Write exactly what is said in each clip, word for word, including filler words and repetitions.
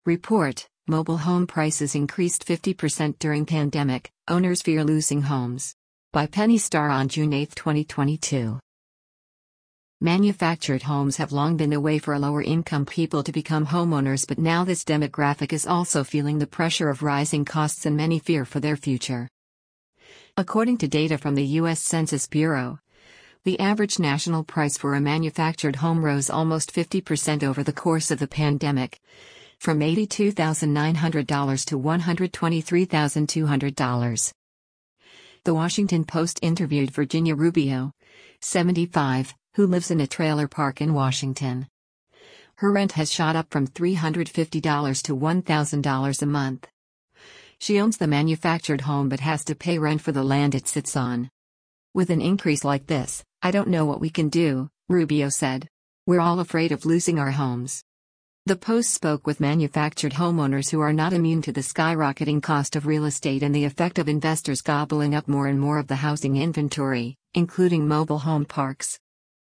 Report: Mobile home prices increased fifty percent during pandemic, owners fear losing homes. By Penny Starr on June eighth, twenty twenty-two. Manufactured homes have long been a way for lower-income people to become homeowners, but now this demographic is also feeling the pressure of rising costs and many fear for their future. According to data from the U S Census Bureau, the average national price for a manufactured home rose almost fifty percent over the course of the pandemic, from eighty-two thousand nine hundred dollars to one hundred twenty-three thousand two hundred dollars. The Washington Post interviewed Virginia Rubio, seventy-five, who lives in a trailer park in Washington. Her rent has shot up from three hundred fifty dollars to one thousand dollars a month. She owns the manufactured home but has to pay rent for the land it sits on. With an increase like this, I don't know what we can do, Rubio said. We're all afraid of losing our homes. The Post spoke with manufactured homeowners who are not immune to the skyrocketing cost of real estate and the effect of investors gobbling up more and more of the housing inventory, including mobile home parks.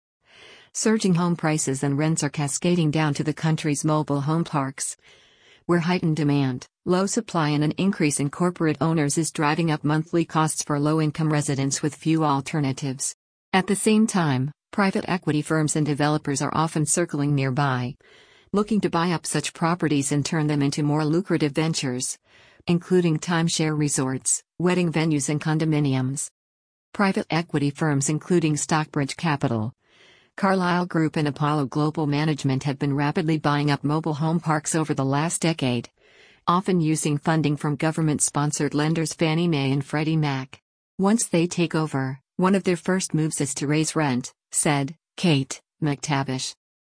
Surging home prices and rents are cascading down to the country's mobile home parks, where heightened demand, low supply and an increase in corporate owners is driving up monthly costs for low-income residents with few alternatives. At the same time, private equity firms and developers are often circling nearby, looking to buy up such properties and turn them into more lucrative ventures, including timeshare resorts, wedding venues and condominiums. Private equity firms including Stockbridge Capital, Carlyle Group and Apollo Global Management have been rapidly buying up mobile home parks over the last decade, often using funding from government-sponsored lenders Fannie Mae and Freddie Mac. Once they take over, one of their first moves is to raise rent, said Kate McTavish.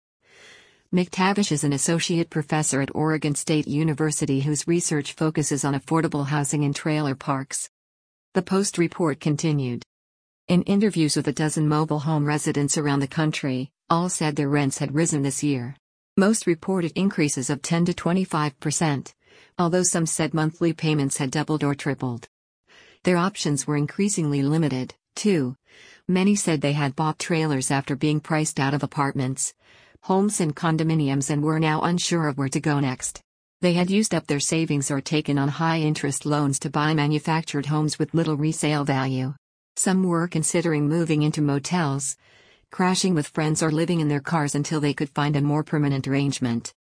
McTavish is an associate professor at Oregon State University whose research focuses on affordable housing in trailer parks. The Post report continued. In interviews with a dozen mobile home residents around the country, all said their rents had risen this year. Most reported increases of ten to twenty-five percent, although some said monthly payments had doubled or tripled. Their options were increasingly limited, too. Many said they had bought trailers after being priced out of apartments, homes and condominiums and were now unsure of where to go next. They had used up their savings or taken on high-interest loans to buy manufactured homes with little resale value. Some were considering moving into motels, crashing with friends or living in their cars until they could find a more permanent arrangement.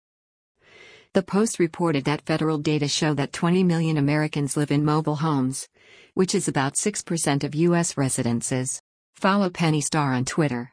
The Post reported that federal data show that twenty million Americans live in mobile homes, which is about six percent of U S residences. Follow Penny Starr on Twitter.